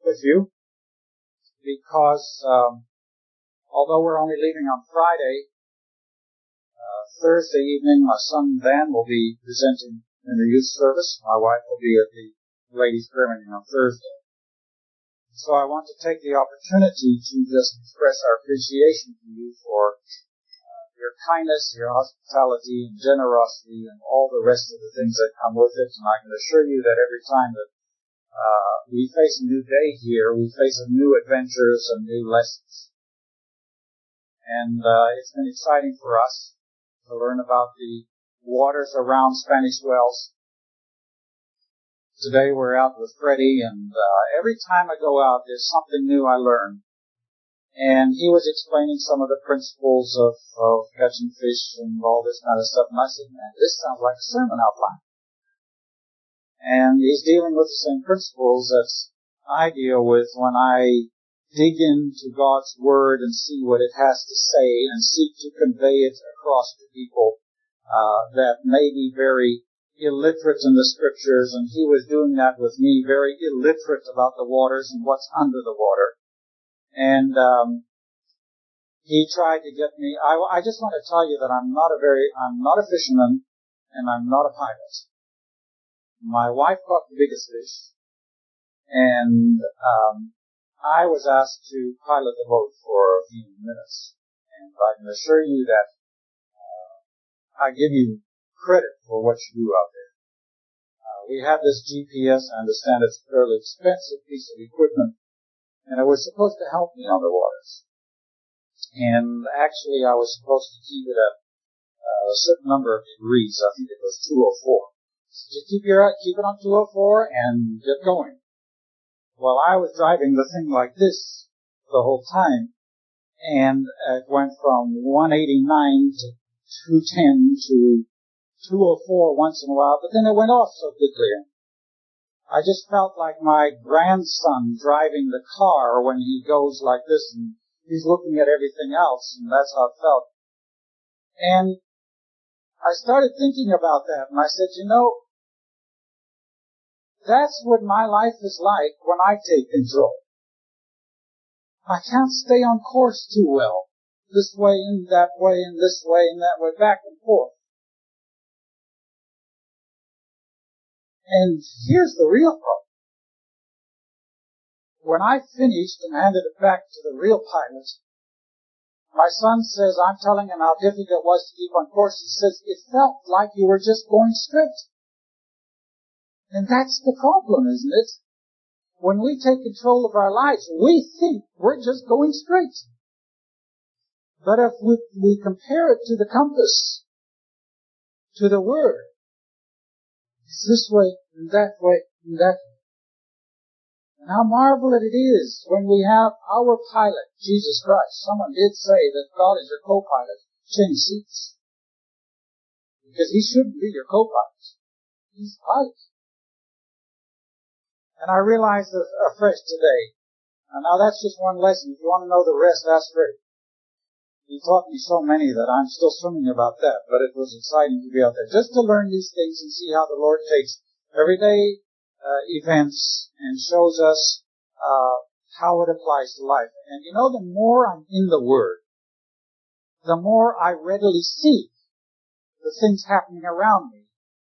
with you because although we're only leaving on Friday, Thursday evening my son Dan will be presenting in the youth service. My wife will be at the ladies' prayer meeting on Thursday. So I want to take the opportunity to just express our appreciation to you for your kindness, your hospitality, and generosity, and all the rest of the things that come with it. And I can assure you that every time that we face a new day here, we face new adventures and new lessons. And it's been exciting for us to learn about the waters around Spanish Wells. Today we're out with Freddie, and every time I go out, there's something new I learn. And he was explaining some of the principles of catching fish and all this kind of stuff. And I said, man, this sounds like a sermon outline. And he's dealing with the same principles that I deal with when I dig into God's Word and see what it has to say and seek to convey it across to people that may be very illiterate in the Scriptures. And he was doing that with me, very illiterate about the waters and what's under the water. And he tried to get me. I just want to tell you that I'm not a fisherman, and I'm not a pilot. My wife caught the biggest fish, and I was asked to pilot the boat for a few minutes. And I can assure you that I give you credit for what you do out there. We have this GPS. I understand it's a fairly expensive piece of equipment. And it was supposed to help me on the waters. And actually, I was supposed to keep it at a certain number of degrees. I think it was 204. So just keep it on 204 and get going. Well, I was driving the thing like this the whole time, and it went from 189 to 210 to 204 once in a while, but then it went off so quickly. I just felt like my grandson driving the car when he goes like this and he's looking at everything else, and that's how it felt. And I started thinking about that, and I said, that's what my life is like when I take control. I can't stay on course too well. This way and that way and this way and that way, back and forth. And here's the real problem. When I finished and handed it back to the real pilot, my son says, I'm telling him how difficult it was to keep on course. He says, it felt like you were just going straight. And that's the problem, isn't it? When we take control of our lives, we think we're just going straight. But if we compare it to the compass, to the Word, it's this way and that way and that way. And how marvelous it is when we have our pilot, Jesus Christ. Someone did say that God is your co-pilot. Change seats. Because He shouldn't be your co-pilot. He's the pilot. And I realized afresh today. And now that's just one lesson. If you want to know the rest, ask Fred. He taught me so many that I'm still swimming about that, but it was exciting to be out there just to learn these things and see how the Lord takes everyday events and shows us how it applies to life. And the more I'm in the Word, the more I readily see the things happening around me,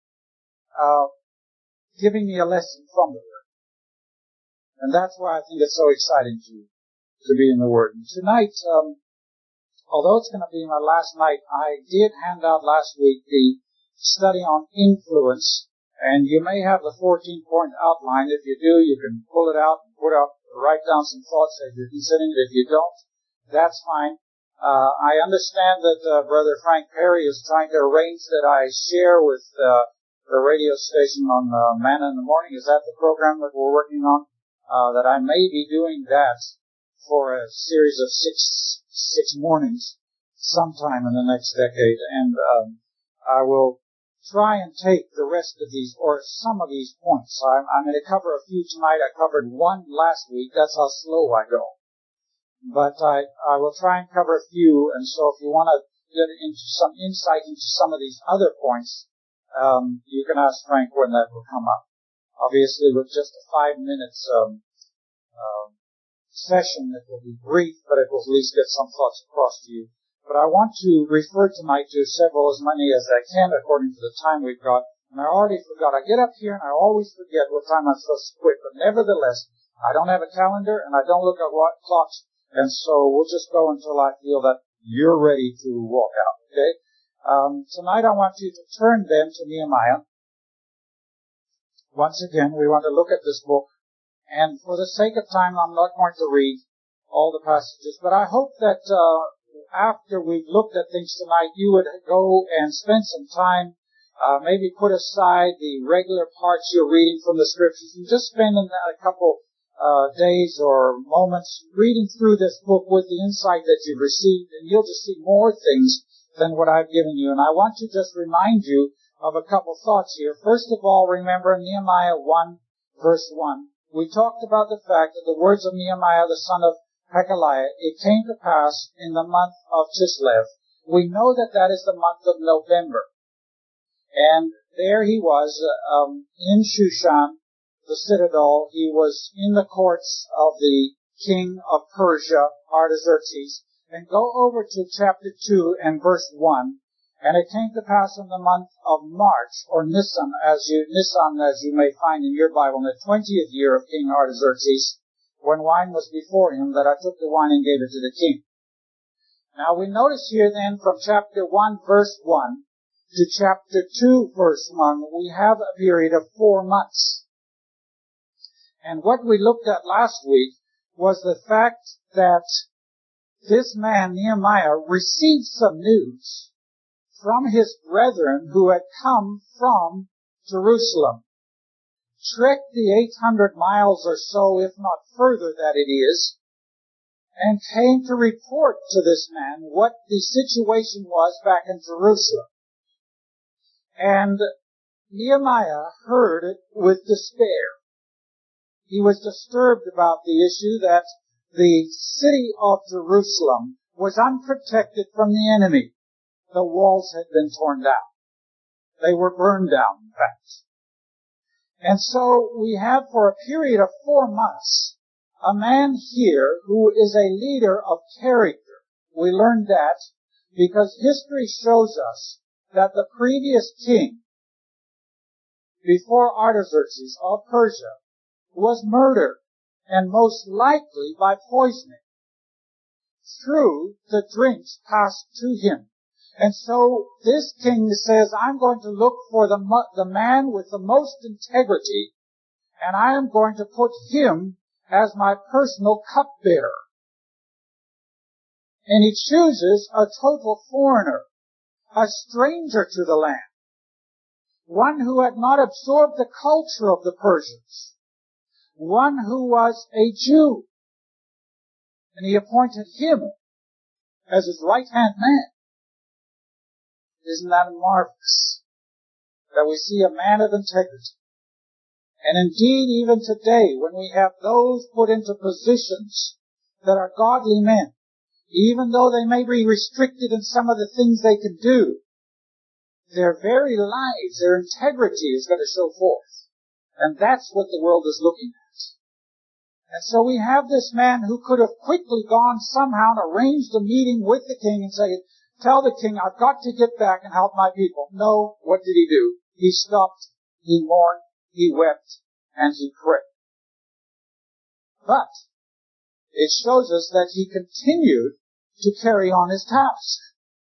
giving me a lesson from the Word. And that's why I think it's so exciting to be in the Word. And tonight, although it's going to be my last night, I did hand out last week the study on influence, and you may have the 14-point outline. If you do, you can pull it out and write down some thoughts as you're considering it. If you don't, that's fine. I understand that Brother Frank Perry is trying to arrange that I share with the radio station on Manna in the Morning. Is that the program that we're working on? That I may be doing that for a series of six mornings sometime in the next decade, and I will try and take the rest of these, or some of these points. I'm going to cover a few tonight. I covered one last week. That's how slow I go. But I will try and cover a few, and so if you want to get into some insight into some of these other points, you can ask Frank when that will come up. Obviously, with just 5 minutes, session. It will be brief, but it will at least get some thoughts across to you. But I want to refer tonight to as many as I can according to the time we've got. And I already forgot. I get up here and I always forget what time I'm supposed to quit. But nevertheless, I don't have a calendar and I don't look at what clocks. And so we'll just go until I feel that you're ready to walk out. Okay? Tonight I want you to turn then to Nehemiah. Once again, we want to look at this book. And for the sake of time, I'm not going to read all the passages. But I hope that after we've looked at things tonight, you would go and spend some time, maybe put aside the regular parts you're reading from the scriptures and just spend a couple days or moments reading through this book with the insight that you've received, and you'll just see more things than what I've given you. And I want to just remind you of a couple thoughts here. First of all, remember Nehemiah 1, verse 1. We talked about the fact that the words of Nehemiah, the son of Hakaliah, it came to pass in the month of Chislev. We know that that is the month of November. And there he was, in Shushan, the citadel. He was in the courts of the king of Persia, Artaxerxes. And go over to chapter 2 and verse 1. And it came to pass in the month of March, or Nisan, as you may find in your Bible, in the 20th year of King Artaxerxes, when wine was before him, that I took the wine and gave it to the king. Now we notice here then from chapter 1 verse 1 to chapter 2 verse 1, we have a period of 4 months. And what we looked at last week was the fact that this man, Nehemiah, received some news from his brethren who had come from Jerusalem. Trekked the 800 miles or so, if not further that it is, and came to report to this man what the situation was back in Jerusalem. And Nehemiah heard it with despair. He was disturbed about the issue that the city of Jerusalem was unprotected from the enemy. The walls had been torn down. They were burned down, in fact. And so we have for a period of 4 months a man here who is a leader of character. We learned that because history shows us that the previous king, before Artaxerxes of Persia, was murdered, and most likely by poisoning, through the drinks passed to him. And so this king says, I'm going to look for the man with the most integrity, and I am going to put him as my personal cupbearer. And he chooses a total foreigner, a stranger to the land, one who had not absorbed the culture of the Persians, one who was a Jew. And he appointed him as his right-hand man. Isn't that marvelous? That we see a man of integrity. And indeed, even today, when we have those put into positions that are godly men, even though they may be restricted in some of the things they can do, their very lives, their integrity is going to show forth. And that's what the world is looking at. And so we have this man who could have quickly gone somehow and arranged a meeting with the king and say, tell the king, I've got to get back and help my people. No, what did he do? He stopped, he mourned, he wept, and he prayed. But it shows us that he continued to carry on his task.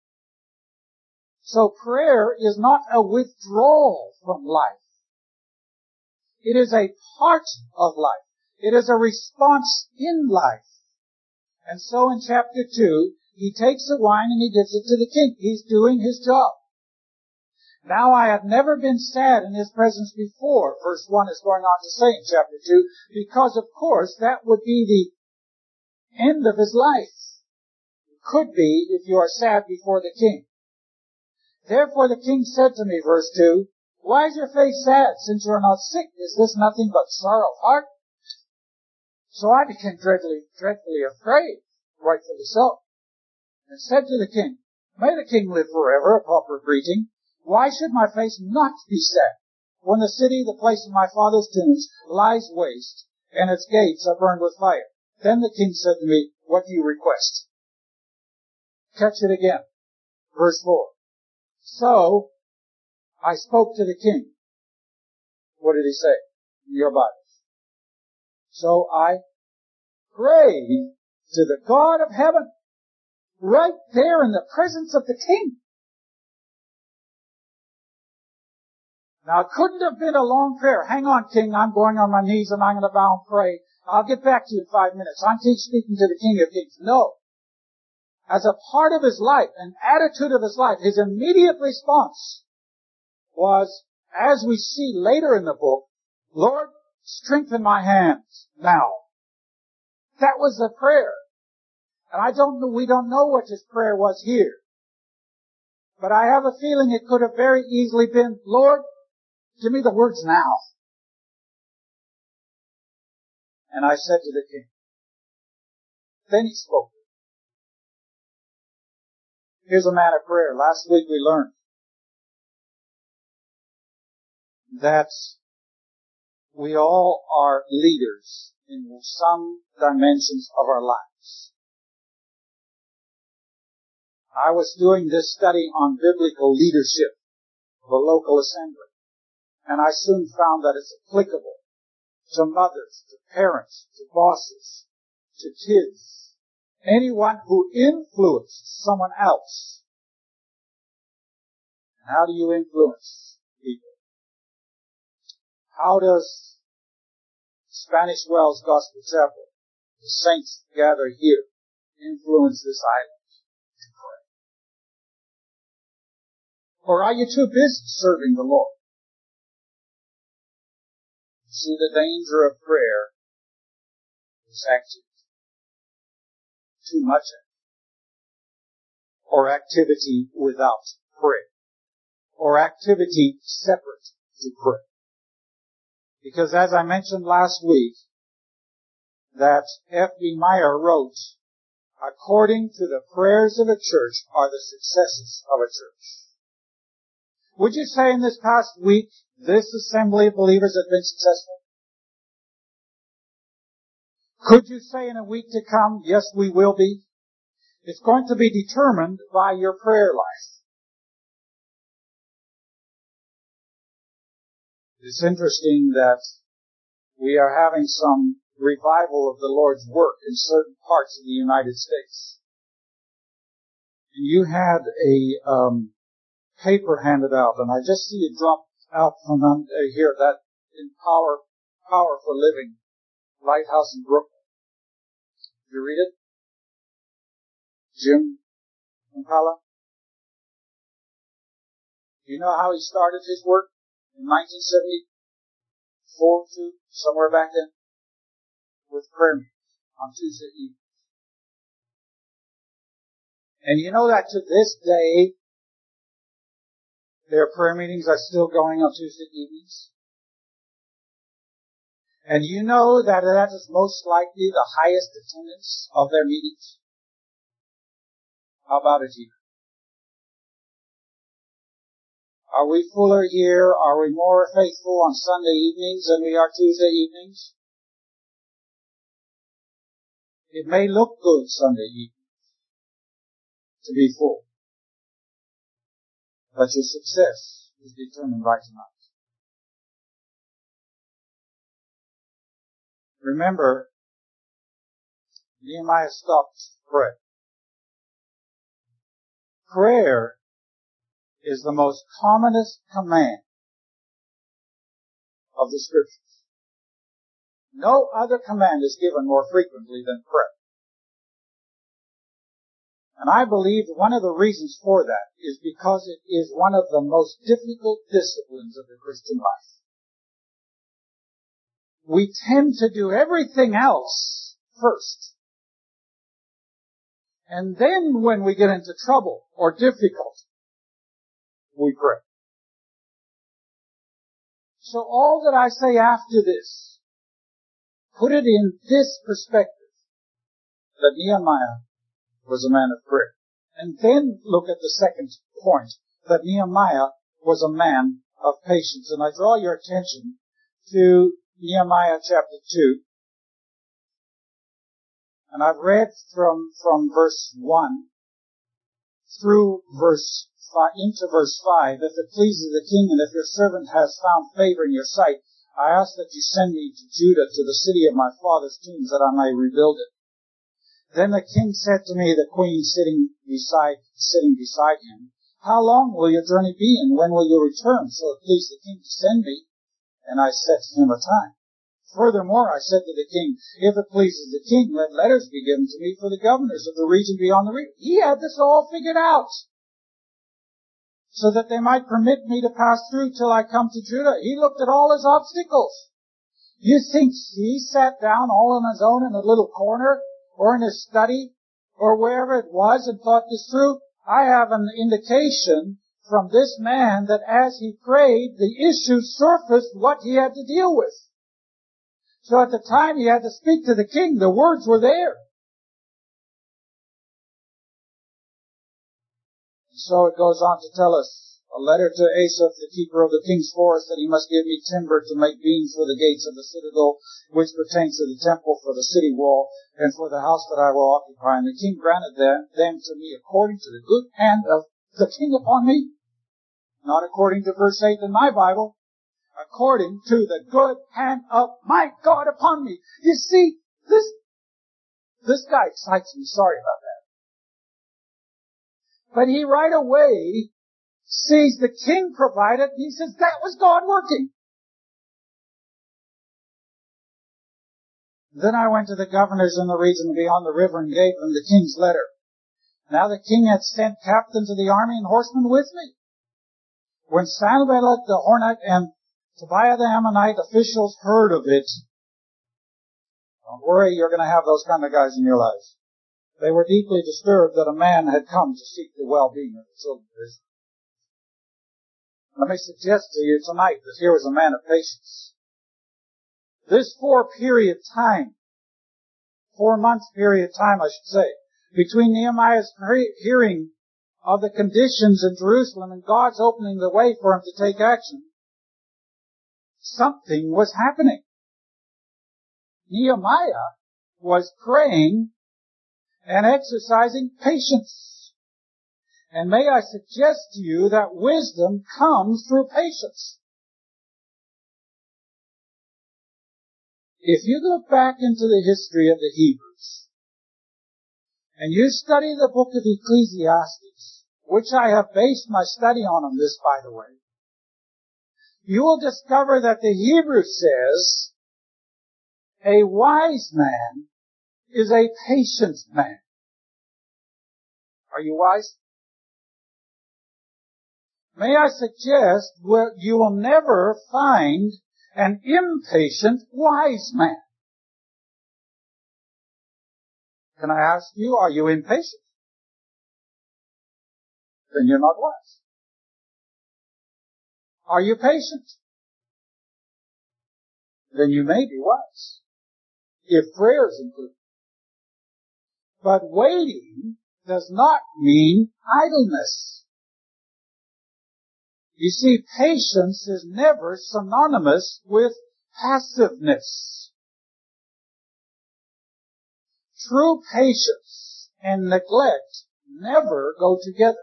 So prayer is not a withdrawal from life. It is a part of life. It is a response in life. And so in chapter 2, he takes the wine and he gives it to the king. He's doing his job. Now I have never been sad in his presence before, verse 1 is going on to say in chapter 2, because of course that would be the end of his life. It could be if you are sad before the king. Therefore the king said to me, verse 2, why is your face sad, since you are not sick? Is this nothing but sorrow of heart? So I became dreadfully afraid, rightfully so, and said to the king, may the king live forever, a proper greeting. Why should my face not be sad, when the city, the place of my father's tombs, lies waste, and its gates are burned with fire. Then the king said to me, what do you request? Catch it again. Verse 4. So, I spoke to the king. What did he say? In your Bible. So I prayed to the God of heaven, right there in the presence of the king. Now, it couldn't have been a long prayer. Hang on, king, I'm going on my knees and I'm going to bow and pray. I'll get back to you in 5 minutes. I'm speaking to the King of Kings. No. As a part of his life, an attitude of his life, his immediate response was, as we see later in the book, Lord, strengthen my hands now. That was the prayer. And we don't know what his prayer was here. But I have a feeling it could have very easily been, Lord, give me the words now. And I said to the king. Then he spoke. Here's a man of prayer. Last week we learned that we all are leaders in some dimensions of our lives. I was doing this study on biblical leadership of a local assembly, and I soon found that it's applicable to mothers, to parents, to bosses, to kids, anyone who influences someone else. And how do you influence people? How does Spanish Wells Gospel Chapel, the saints gather here, influence this island to pray? Or are you too busy serving the Lord? See, the danger of prayer is activity. Too much activity. Or activity without prayer. Or activity separate to prayer. Because as I mentioned last week, that F.B. Meyer wrote, according to the prayers of a church are the successes of a church. Would you say in this past week, this assembly of believers has been successful? Could you say in a week to come, yes, we will be? It's going to be determined by your prayer life. It's interesting that we are having some revival of the Lord's work in certain parts of the United States. And you had a paper handed out, and I just see it drop out from here, that in Power for Living, Lighthouse in Brooklyn. Did you read it? Jim Impala? Do you know how he started his work in 1974 to somewhere back then? With prayer meetings on Tuesday evenings. And you know that to this day, their prayer meetings are still going on Tuesday evenings? And you know that that is most likely the highest attendance of their meetings? How about it here? Are we fuller here? Are we more faithful on Sunday evenings than we are Tuesday evenings? It may look good Sunday evenings to be full, but your success is determined right tonight. Remember, Nehemiah stopped to pray. Prayer is the most commonest command of the Scriptures. No other command is given more frequently than prayer. And I believe one of the reasons for that is because it is one of the most difficult disciplines of the Christian life. We tend to do everything else first. And then when we get into trouble or difficulty, we pray. So all that I say after this, put it in this perspective, that Nehemiah was a man of prayer. And then look at the second point, that Nehemiah was a man of patience. And I draw your attention to Nehemiah chapter 2. And I've read from verse 1 through verse 5, into verse 5. If it pleases the king, and if your servant has found favor in your sight, I ask that you send me to Judah, to the city of my father's tombs, that I may rebuild it. Then the king said to me, the queen sitting beside him, how long will your journey be, and when will you return? So it pleased the king to send me, and I set him a time. Furthermore, I said to the king, if it pleases the king, let letters be given to me for the governors of the region beyond the river. He had this all figured out, so that they might permit me to pass through till I come to Judah. He looked at all his obstacles. You think he sat down all on his own in a little corner, or in his study, or wherever it was, and thought this through? I have an indication from this man that as he prayed, the issues surfaced what he had to deal with. So at the time he had to speak to the king, the words were there. So it goes on to tell us, a letter to Asaph, the keeper of the king's forest, that he must give me timber to make beams for the gates of the citadel, which pertains to the temple, for the city wall, and for the house that I will occupy. And the king granted them to me according to the good hand of the king upon me. Not according to verse 8 in my Bible. According to the good hand of my God upon me. You see, this guy excites me. Sorry about that. But he right away sees the king provided. He says, that was God working. Then I went to the governors in the region beyond the river and gave them the king's letter. Now the king had sent captains of the army and horsemen with me. When Sanballat the Horonite and Tobiah the Ammonite officials heard of it, don't worry, you're going to have those kind of guys in your lives. They were deeply disturbed that a man had come to seek the well-being of the children of Israel. Let me suggest to you tonight that here was a man of patience. This 4 month period of time, I should say, between Nehemiah's hearing of the conditions in Jerusalem and God's opening the way for him to take action, something was happening. Nehemiah was praying and exercising patience. And may I suggest to you that wisdom comes through patience. If you look back into the history of the Hebrews, and you study the book of Ecclesiastes, which I have based my study on this, by the way, you will discover that the Hebrew says, a wise man is a patient man. Are you wise? May I suggest you will never find an impatient wise man. Can I ask you, are you impatient? Then you're not wise. Are you patient? Then you may be wise, if prayer is included. But waiting does not mean idleness. You see, patience is never synonymous with passiveness. True patience and neglect never go together.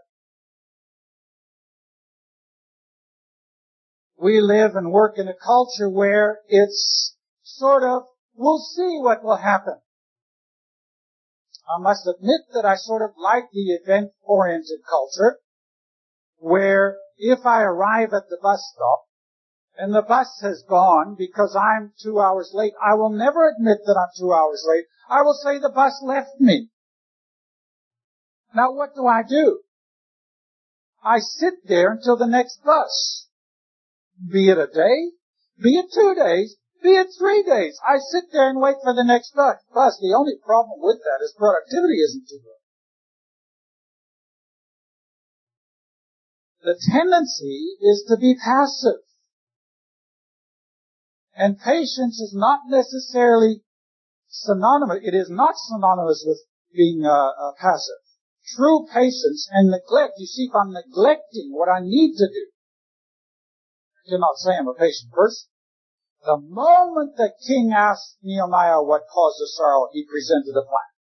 We live and work in a culture where it's sort of, we'll see what will happen. I must admit that I sort of like the event-oriented culture, where if I arrive at the bus stop and the bus has gone because I'm 2 hours late, I will never admit that I'm 2 hours late. I will say the bus left me. Now what do? I sit there until the next bus. Be it a day, be it 2 days, be it 3 days. I sit there and wait for the next bus. The only problem with that is productivity isn't too good. The tendency is to be passive. And patience is not necessarily synonymous. It is not synonymous with being passive. True patience and neglect. You see, if I'm neglecting what I need to do, I cannot say I'm a patient person. The moment the king asked Nehemiah what caused the sorrow, he presented a plan.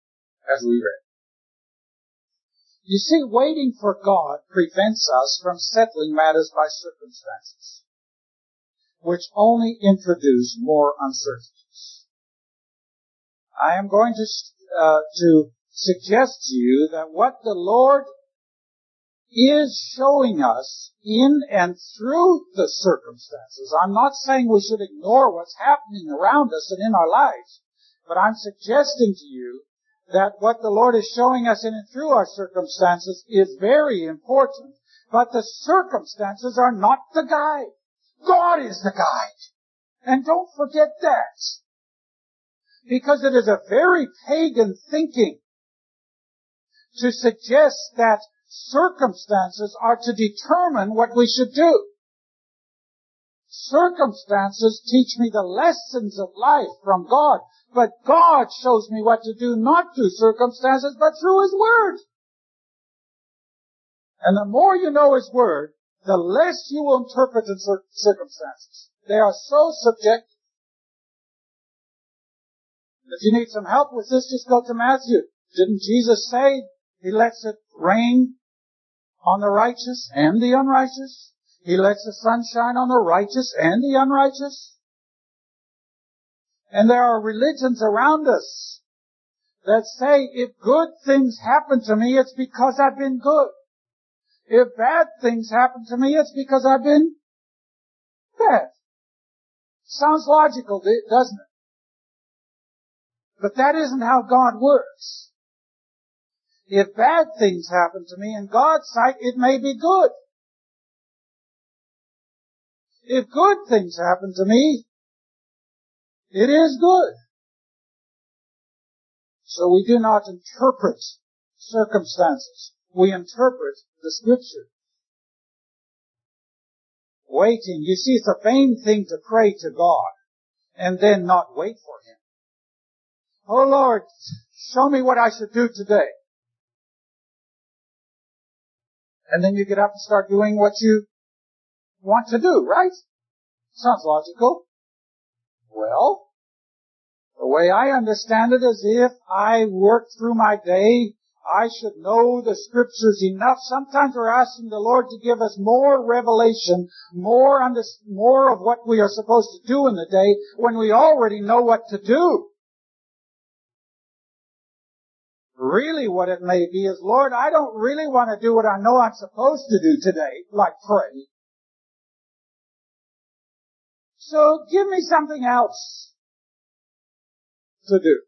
as we read. You see, waiting for God prevents us from settling matters by circumstances, which only introduce more uncertainties. I am going to suggest to you that what the Lord is showing us in and through the circumstances. I'm not saying we should ignore what's happening around us and in our lives, but I'm suggesting to you that what the Lord is showing us in and through our circumstances is very important, but the circumstances are not the guide. God is the guide. And don't forget that. Because it is a very pagan thinking to suggest that circumstances are to determine what we should do. Circumstances teach me the lessons of life from God, but God shows me what to do not through circumstances, but through His Word. And the more you know His Word, the less you will interpret in circumstances. They are so subjective. If you need some help with this, just go to Matthew. Didn't Jesus say He lets it rain on the righteous and the unrighteous? He lets the sun shine on the righteous and the unrighteous? And there are religions around us that say if good things happen to me, it's because I've been good. If bad things happen to me, it's because I've been bad. Sounds logical, doesn't it? But that isn't how God works. If bad things happen to me, in God's sight, it may be good. If good things happen to me, it is good. So we do not interpret circumstances. We interpret the Scripture. Waiting. You see, it's a vain thing to pray to God and then not wait for Him. Oh Lord, show me what I should do today. And then you get up and start doing what you want to do, right? Sounds logical. Well, the way I understand it is if I work through my day, I should know the Scriptures enough. Sometimes we're asking the Lord to give us more revelation, more of what we are supposed to do in the day when we already know what to do. Really what it may be is, Lord, I don't really want to do what I know I'm supposed to do today, like pray. So give me something else to do.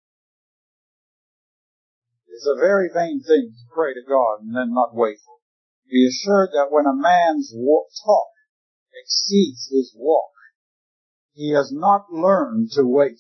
It's a very vain thing to pray to God and then not wait for Him. Be assured that when a man's talk exceeds his walk, he has not learned to wait.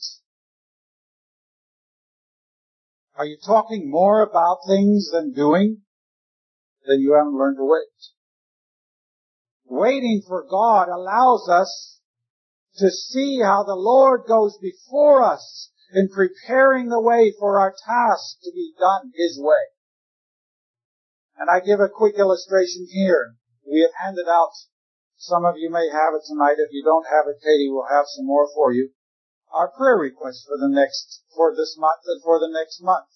Are you talking more about things than doing? Then you haven't learned to wait. Waiting for God allows us to see how the Lord goes before us in preparing the way for our task to be done His way. And I give a quick illustration here. We have handed out, some of you may have it tonight. If you don't have it, Katie will have some more for you. Our prayer request for this month and for the next month.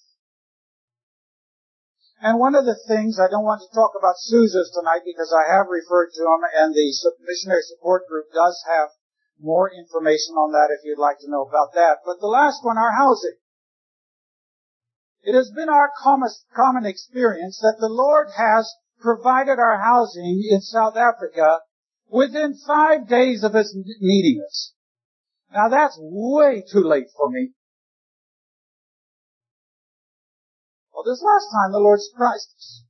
And one of the things, I don't want to talk about Sousa's tonight because I have referred to them, and the missionary support group does have more information on that if you'd like to know about that. But the last one, our housing. It has been our common experience that the Lord has provided our housing in South Africa within 5 days of us needing us. Now that's way too late for me. Well, this last time the Lord surprised us.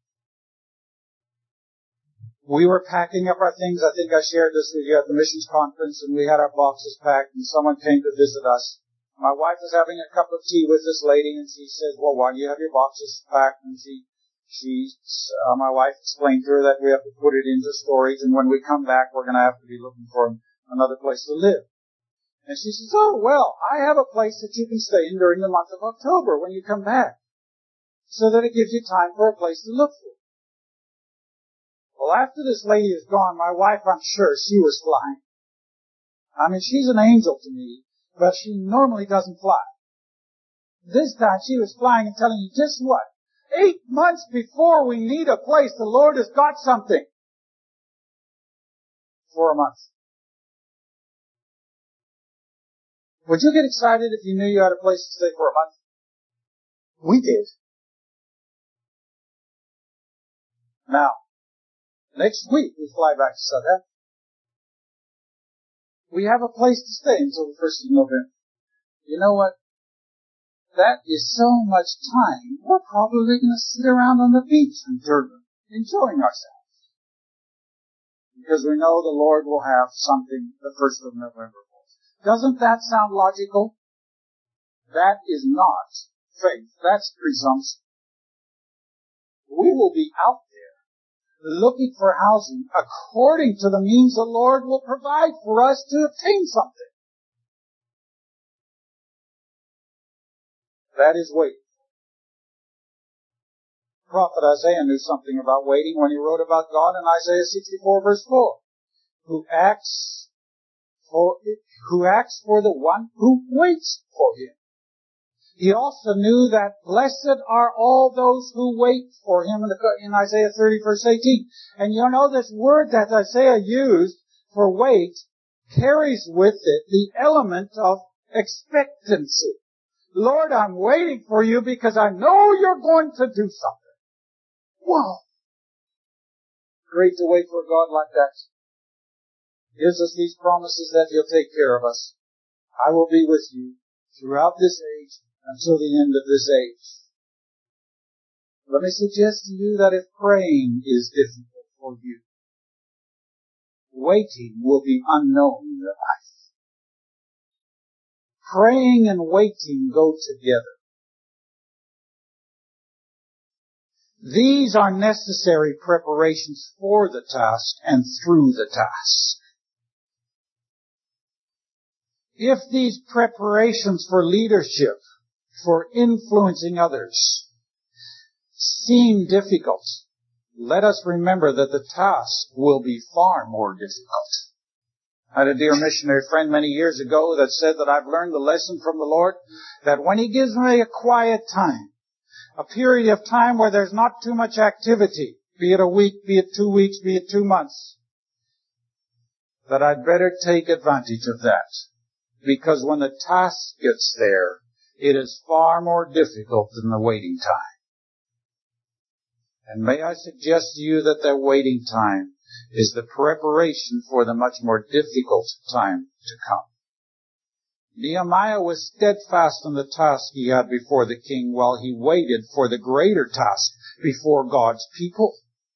We were packing up our things. I think I shared this with you at the missions conference, and we had our boxes packed, and someone came to visit us. My wife was having a cup of tea with this lady, and she said, well, why do you have your boxes packed? And my wife explained to her that we have to put it into storage, and when we come back, we're going to have to be looking for another place to live. And she says, oh, well, I have a place that you can stay in during the month of October when you come back, so that it gives you time for a place to look for. Well, after this lady is gone, my wife, I'm sure, she was flying. I mean, she's an angel to me, but she normally doesn't fly. This time she was flying and telling you, just what? 8 months before we need a place, the Lord has got something. For a month. Would you get excited if you knew you had a place to stay for a month? We did. Now, next week we fly back to South Africa. We have a place to stay until the 1st of November. You know what? That is so much time. We're probably going to sit around on the beach in Durban, enjoying ourselves. Because we know the Lord will have something the 1st of November for us. Doesn't that sound logical? That is not faith. That's presumption. We will be out there looking for housing according to the means the Lord will provide for us to obtain something. That is waiting. Prophet Isaiah knew something about waiting when he wrote about God in Isaiah 64 verse 4. Who acts for the one who waits for him. He also knew that blessed are all those who wait for him in Isaiah 30 verse 18. And you know this word that Isaiah used for wait carries with it the element of expectancy. Lord, I'm waiting for you because I know you're going to do something. Wow. Great to wait for a God like that. Gives us these promises that He'll take care of us. I will be with you throughout this age until the end of this age. Let me suggest to you that if praying is difficult for you, waiting will be unknown in your life. Praying and waiting go together. These are necessary preparations for the task and through the task. If these preparations for leadership, for influencing others, seem difficult, let us remember that the task will be far more difficult. I had a dear missionary friend many years ago that said that I've learned the lesson from the Lord that when He gives me a quiet time, a period of time where there's not too much activity, be it a week, be it 2 weeks, be it 2 months, that I'd better take advantage of that. Because when the task gets there, it is far more difficult than the waiting time. And may I suggest to you that that waiting time is the preparation for the much more difficult time to come. Nehemiah was steadfast in the task he had before the king while he waited for the greater task before God's people.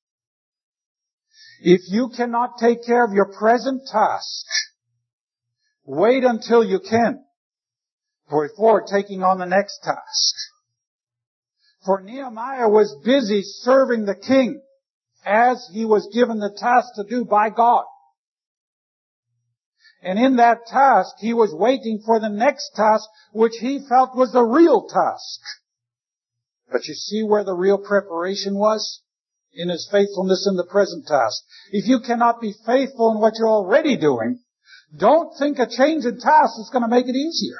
If you cannot take care of your present task, wait until you can before taking on the next task. For Nehemiah was busy serving the king as he was given the task to do by God. And in that task, he was waiting for the next task, which he felt was the real task. But you see where the real preparation was? In his faithfulness in the present task. If you cannot be faithful in what you're already doing, don't think a change in task is going to make it easier.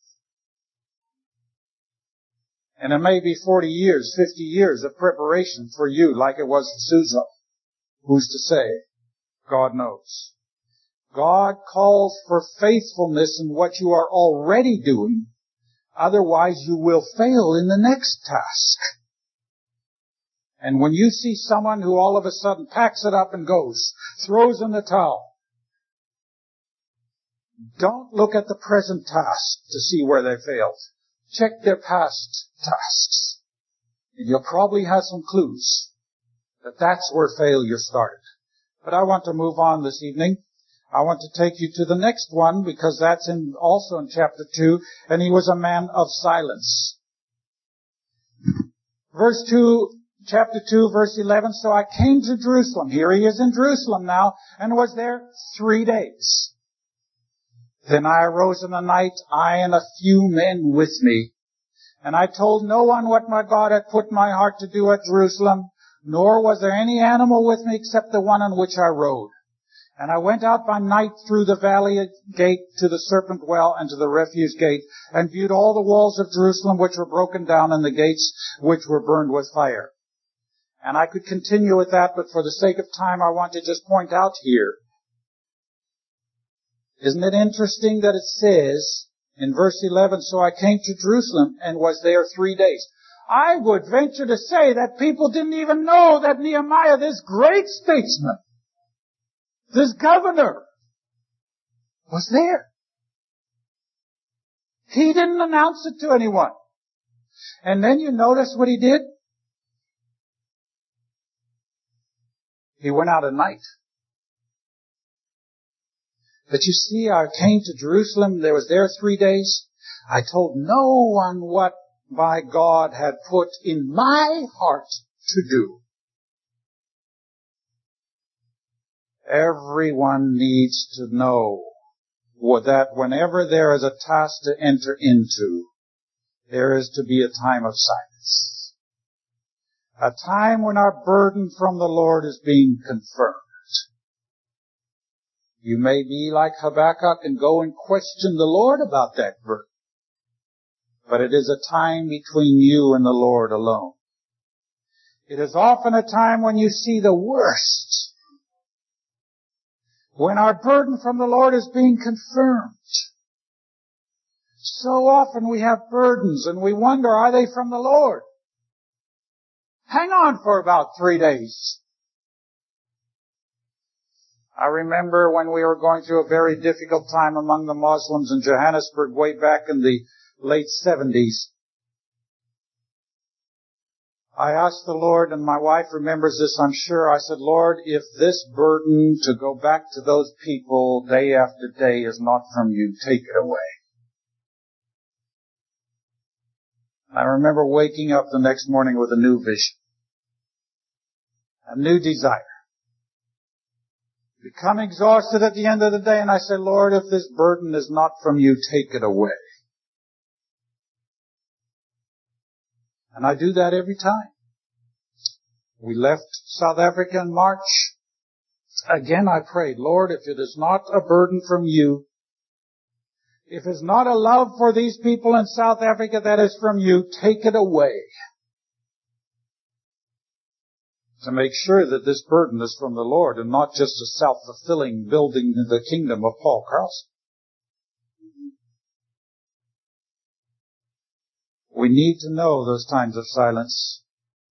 And it may be 40 years, 50 years of preparation for you like it was for Susan. Who's to say? God knows. God calls for faithfulness in what you are already doing. Otherwise you will fail in the next task. And when you see someone who all of a sudden packs it up and goes, throws in the towel, don't look at the present task to see where they failed. Check their past tasks. And you'll probably have some clues that that's where failure started. But I want to move on this evening. I want to take you to the next one because that's also in chapter 2. And he was a man of silence. Verse 2, chapter 2, verse 11. So I came to Jerusalem. Here he is in Jerusalem now and was there 3 days. Then I arose in the night, I and a few men with me. And I told no one what my God had put in my heart to do at Jerusalem, nor was there any animal with me except the one on which I rode. And I went out by night through the valley gate to the serpent well and to the refuse gate, and viewed all the walls of Jerusalem which were broken down, and the gates which were burned with fire. And I could continue with that, but for the sake of time, I want to just point out here. Isn't it interesting that it says in verse 11, so I came to Jerusalem and was there 3 days. I would venture to say that people didn't even know that Nehemiah, this great statesman, this governor, was there. He didn't announce it to anyone. And then you notice what he did? He went out at night. But you see, I came to Jerusalem, there was there 3 days. I told no one what my God had put in my heart to do. Everyone needs to know that whenever there is a task to enter into, there is to be a time of silence. A time when our burden from the Lord is being confirmed. You may be like Habakkuk and go and question the Lord about that burden. But it is a time between you and the Lord alone. It is often a time when you see the worst. When our burden from the Lord is being confirmed. So often we have burdens and we wonder, are they from the Lord? Hang on for about 3 days. I remember when we were going through a very difficult time among the Muslims in Johannesburg way back in the late 70s. I asked the Lord, and my wife remembers this, I'm sure. I said, Lord, if this burden to go back to those people day after day is not from you, take it away. I remember waking up the next morning with a new vision, a new desire. Become exhausted at the end of the day, and I said, Lord, if this burden is not from you, take it away. And I do that every time. We left South Africa in March. Again, I prayed, Lord, if it is not a burden from you, if it's not a love for these people in South Africa that is from you, take it away. To make sure that this burden is from the Lord and not just a self-fulfilling building the kingdom of Paul Carlson. We need to know those times of silence.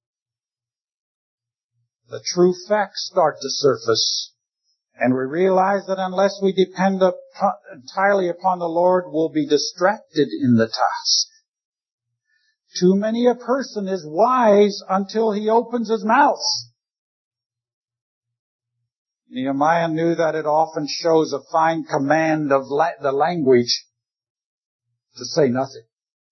The true facts start to surface, and we realize that unless we depend entirely upon the Lord, we'll be distracted in the task. Too many a person is wise until he opens his mouth. Nehemiah knew that it often shows a fine command of the language to say nothing.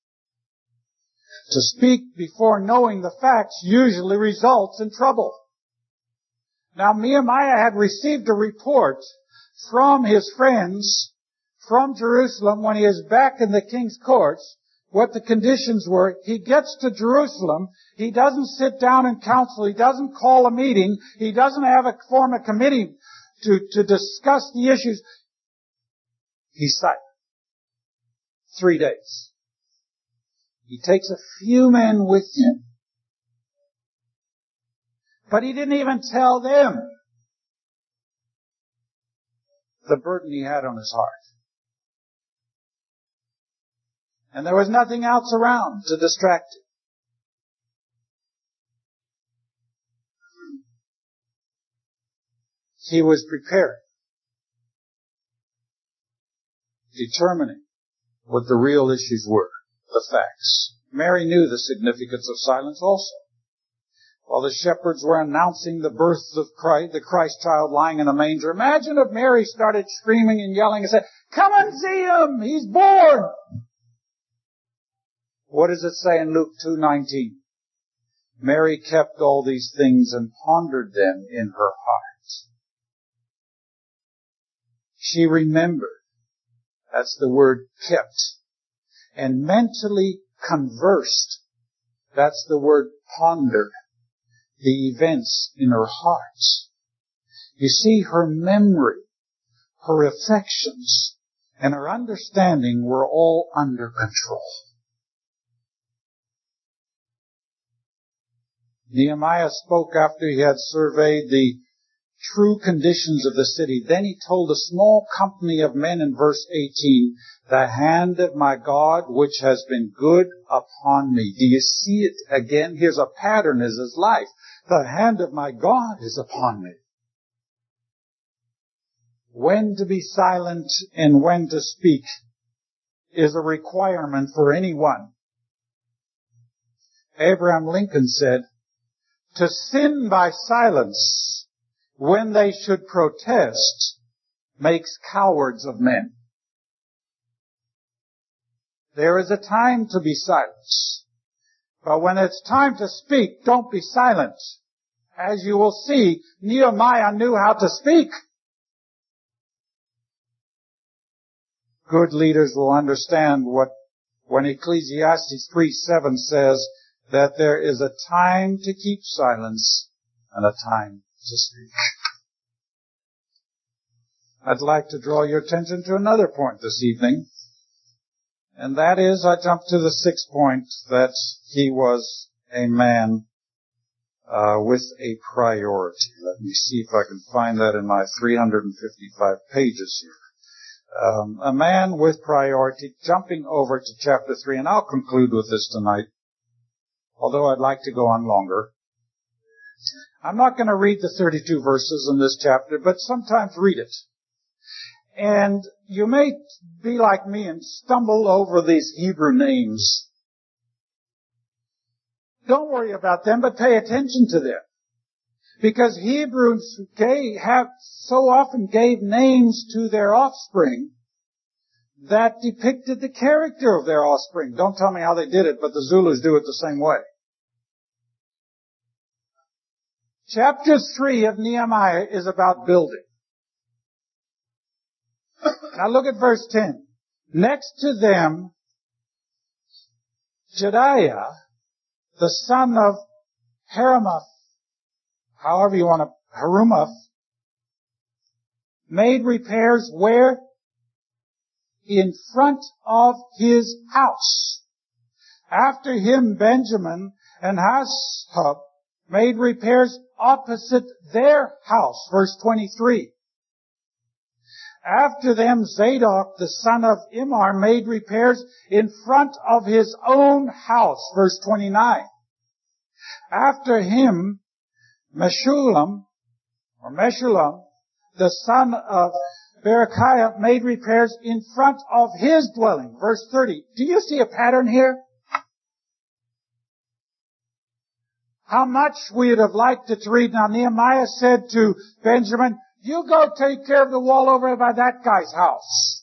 To speak before knowing the facts usually results in trouble. Now, Nehemiah had received a report from his friends from Jerusalem when he is back in the king's courts, what the conditions were. He gets to Jerusalem. He doesn't sit down in council. He doesn't call a meeting. He doesn't form a committee to discuss the issues. He's silent. 3 days. He takes a few men with him. But he didn't even tell them the burden he had on his heart. And there was nothing else around to distract him. He was prepared, determining what the real issues were, the facts. Mary knew the significance of silence also. While the shepherds were announcing the birth of Christ, the Christ child lying in a manger, imagine if Mary started screaming and yelling and said, "Come and see him! He's born!" What does it say in Luke 2:19? Mary kept all these things and pondered them in her heart. She remembered. That's the word kept. And mentally conversed. That's the word pondered. The events in her heart. You see, her memory her affections and her understanding were all under control. Nehemiah spoke after he had surveyed the true conditions of the city. Then he told a small company of men in verse 18, the hand of my God which has been good upon me. Do you see it again? Here's a pattern as his life. The hand of my God is upon me. When to be silent and when to speak is a requirement for anyone. Abraham Lincoln said, to sin by silence when they should protest makes cowards of men. There is a time to be silent, but when it's time to speak, don't be silent. As you will see, Nehemiah knew how to speak. Good leaders will understand when Ecclesiastes 3:7 says that there is a time to keep silence and a time to speak. I'd like to draw your attention to another point this evening, and that is, I jump to the 6th point, that he was a man with a priority. Let me see if I can find that in my 355 pages here. A man with priority, jumping over to chapter 3, and I'll conclude with this tonight, although I'd like to go on longer. I'm not going to read the 32 verses in this chapter, but sometimes read it. And you may be like me and stumble over these Hebrew names. Don't worry about them, but pay attention to them. Because Hebrews so often gave names to their offspring that depicted the character of their offspring. Don't tell me how they did it, but the Zulus do it the same way. Chapter 3 of Nehemiah is about building. Now look at verse 10. Next to them, Jedaiah, the son of Harumaph, Harumaph, made repairs where? In front of his house. After him, Benjamin and Hashub made repairs opposite their house. Verse 23. After them, Zadok, the son of Immer, made repairs in front of his own house. Verse 29. After him, Meshullam, the son of Berechiah, made repairs in front of his dwelling. Verse 30. Do you see a pattern here? How much we would have liked it to read. Now, Nehemiah said to Benjamin, you go take care of the wall over by that guy's house.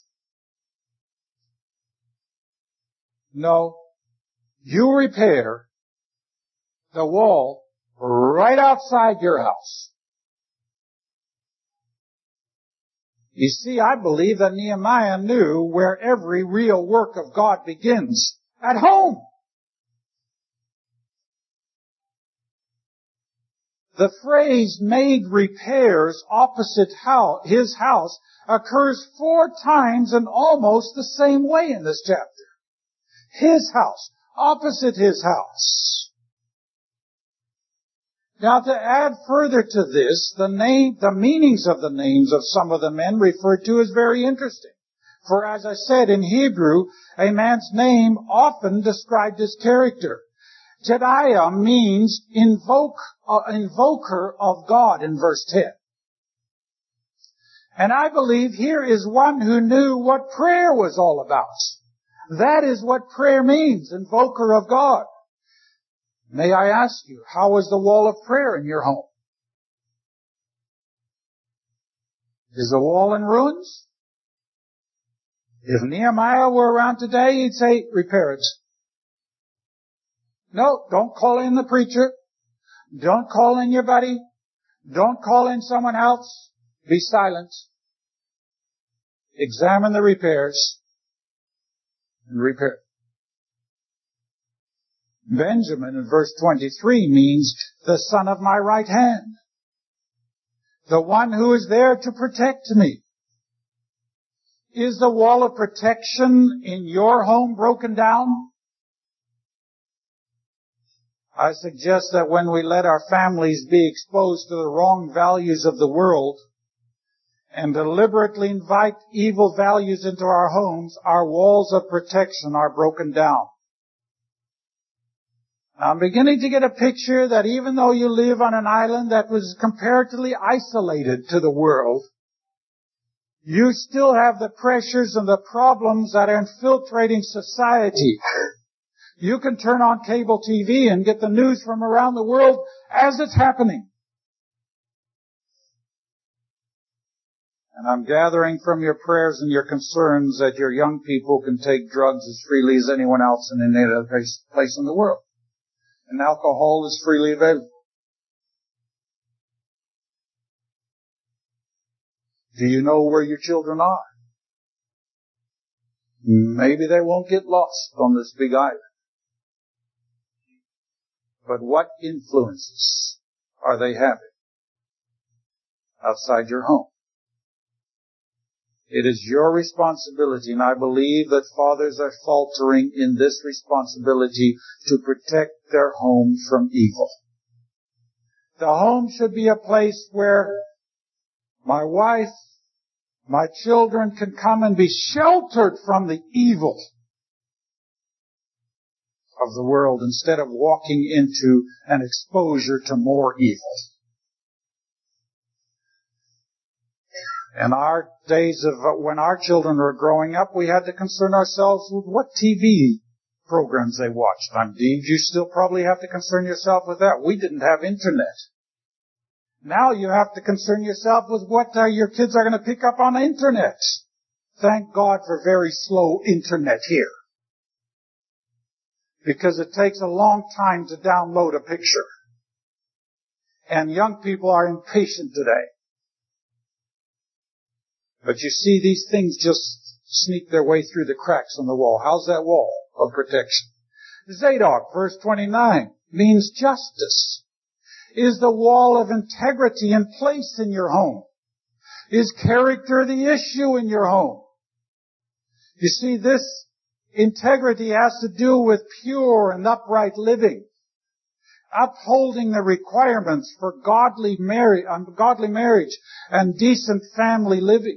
No, you repair the wall right outside your house. You see, I believe that Nehemiah knew where every real work of God begins. At home. The phrase made repairs opposite his house occurs 4 times in almost the same way in this chapter. His house, opposite his house. Now to add further to this, the meanings of the names of some of the men referred to is very interesting. For as I said, in Hebrew, a man's name often described his character. Jedaiah means invoker of God in verse 10. And I believe here is one who knew what prayer was all about. That is what prayer means, invoker of God. May I ask you, how is the wall of prayer in your home? Is the wall in ruins? If Nehemiah were around today, he'd say, repair it. No, don't call in the preacher. Don't call in your buddy. Don't call in someone else. Be silent. Examine the repairs and repair. Benjamin in verse 23 means the son of my right hand. The one who is there to protect me. Is the wall of protection in your home broken down? I suggest that when we let our families be exposed to the wrong values of the world and deliberately invite evil values into our homes, our walls of protection are broken down. Now, I'm beginning to get a picture that even though you live on an island that was comparatively isolated to the world, you still have the pressures and the problems that are infiltrating society. You can turn on cable TV and get the news from around the world as it's happening. And I'm gathering from your prayers and your concerns that your young people can take drugs as freely as anyone else in any other place in the world. And alcohol is freely available. Do you know where your children are? Maybe they won't get lost on this big island. But what influences are they having outside your home? It is your responsibility, and I believe that fathers are faltering in this responsibility to protect their homes from evil. The home should be a place where my wife, my children can come and be sheltered from the evil of the world instead of walking into an exposure to more evil. In our days of when our children were growing up, we had to concern ourselves with what TV programs they watched. Indeed, you still probably have to concern yourself with that. We didn't have internet. Now you have to concern yourself with what your kids are going to pick up on the internet. Thank God for very slow internet here. Because it takes a long time to download a picture. And young people are impatient today. But you see, these things just sneak their way through the cracks on the wall. How's that wall of protection? Zadok, verse 29, means justice. Is the wall of integrity in place in your home? Is character the issue in your home? You see, this integrity has to do with pure and upright living, upholding the requirements for godly marriage and decent family living.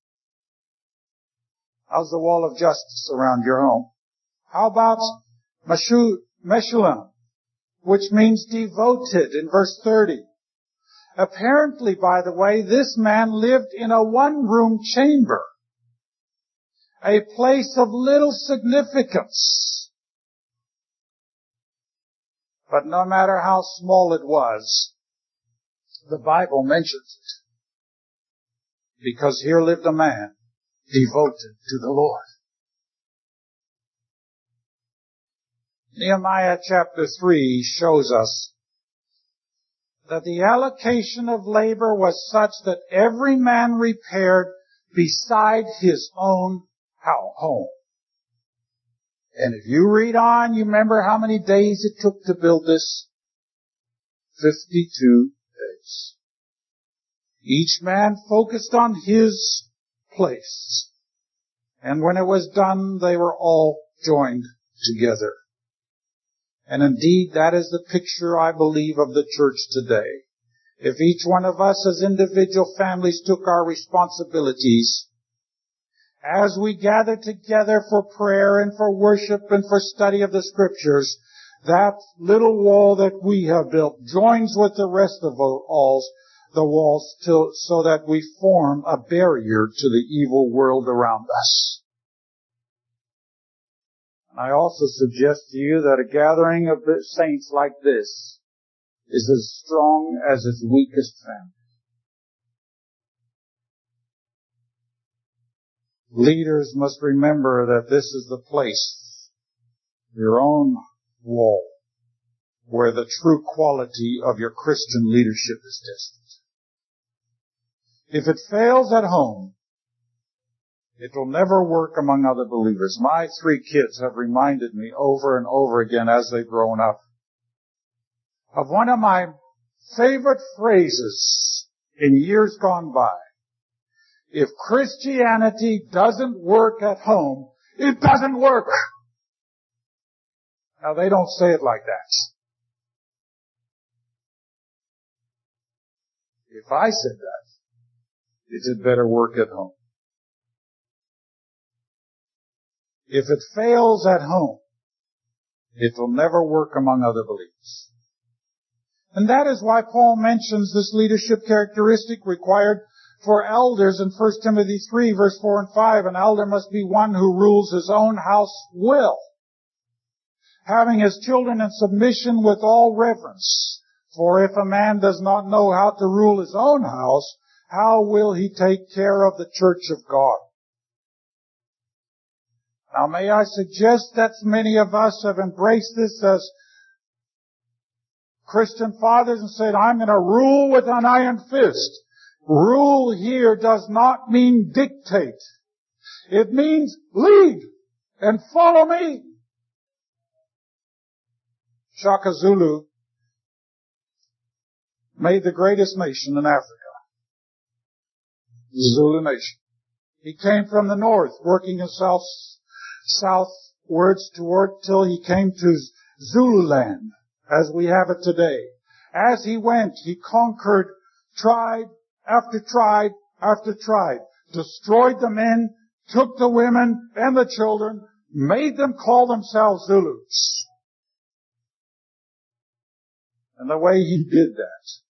How's the wall of justice around your home? How about Meshullam, which means devoted in verse 30? Apparently, by the way, this man lived in a one-room chamber, a place of little significance. But no matter how small it was, the Bible mentions it. Because here lived a man devoted to the Lord. Nehemiah chapter 3 shows us that the allocation of labor was such that every man repaired beside his own home. And if you read on, you remember how many days it took to build this? 52 days. Each man focused on his place. And when it was done, they were all joined together. And indeed, that is the picture, I believe, of the church today. If each one of us as individual families took our responsibilities, as we gather together for prayer and for worship and for study of the Scriptures, that little wall that we have built joins with the rest of the walls so that we form a barrier to the evil world around us. I also suggest to you that a gathering of the saints like this is as strong as its weakest family. Leaders must remember that this is the place, your own wall, where the true quality of your Christian leadership is tested. If it fails at home, it will never work among other believers. My 3 kids have reminded me over and over again as they've grown up of one of my favorite phrases in years gone by. If Christianity doesn't work at home, it doesn't work. Now, they don't say it like that. If I said that, it had better work at home. If it fails at home, it will never work among other believers. And that is why Paul mentions this leadership characteristic required for elders in 1 Timothy 3, verse 4 and 5. An elder must be one who rules his own house well, having his children in submission with all reverence. For if a man does not know how to rule his own house, how will he take care of the church of God? Now, may I suggest that many of us have embraced this as Christian fathers and said, I'm going to rule with an iron fist. Rule here does not mean dictate. It means lead and follow me. Shaka Zulu made the greatest nation in Africa. The Zulu nation. He came from the north, working himself southwards till he came to Zululand, as we have it today. As he went, he conquered tribe after tribe after tribe, destroyed the men, took the women and the children, made them call themselves Zulus. And the way he did that